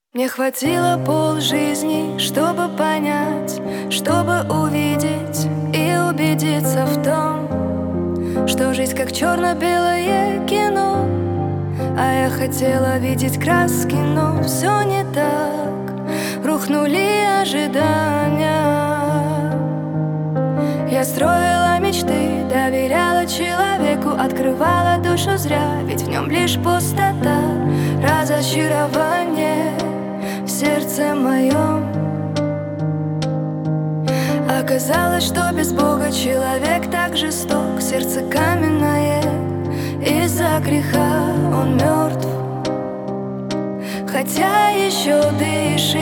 Мне хватило полжизни, чтобы понять, чтобы увидеть и убедиться в том, что жизнь как черно-белое кино. А я хотела видеть краски, но все не так. Рухнули ожидания. Я строила мечты, доверяла человеку, открывала душу зря, ведь в нем лишь пустота, разочарование в сердце моем. Оказалось, что без Бога человек так жесток, сердце каменное, из-за греха он мертв, хотя еще дышит.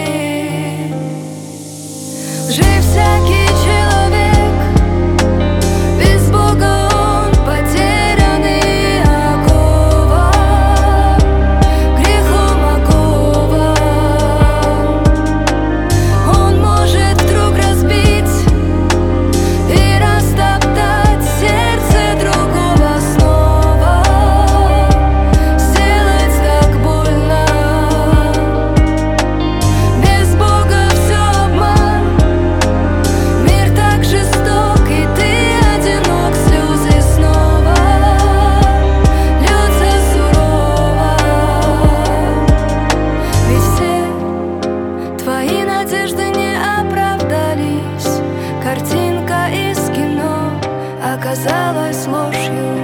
Жив всякий человек, без Бога он потерянный, окован, грехом окован. Он может вдруг разбить и растоптать сердце другого снова, сделать так больно. Без Бога все обман, мир так жесток, и ты одинок, слезы снова льются сурово. Ведь все твои надежды не оправдались, картинка из кино оказалась ложью.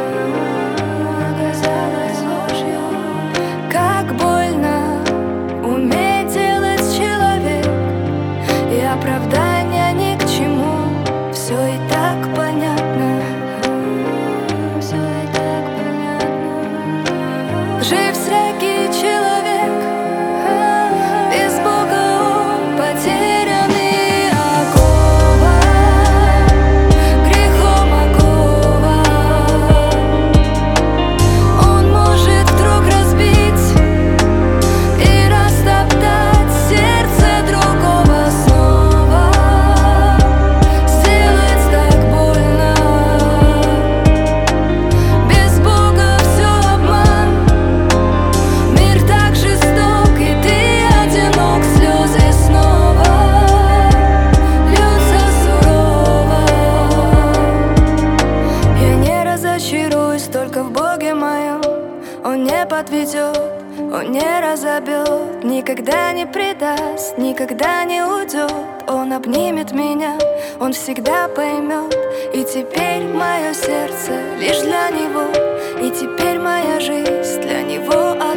Оказалась ложью. Как больно уметь делать человек, и оправдания ни к чему. Все и так понятно. Все и так понятно. Жив всякий человек, без Бога он потерянный, окован, грехом окован. Он может вдруг разбить и растоптать сердце другого снова, сделать так больно. Без Бога все обман, мир так жесток, и ты одинок, слезы снова льются сурово. Я не разочаруюсь только в Боге моем. Он не подведет, он не разобьет, никогда не предаст, никогда не уйдет. Он обнимет меня, он всегда поймет. И теперь мое сердце лишь для него, и теперь моя жизнь для него.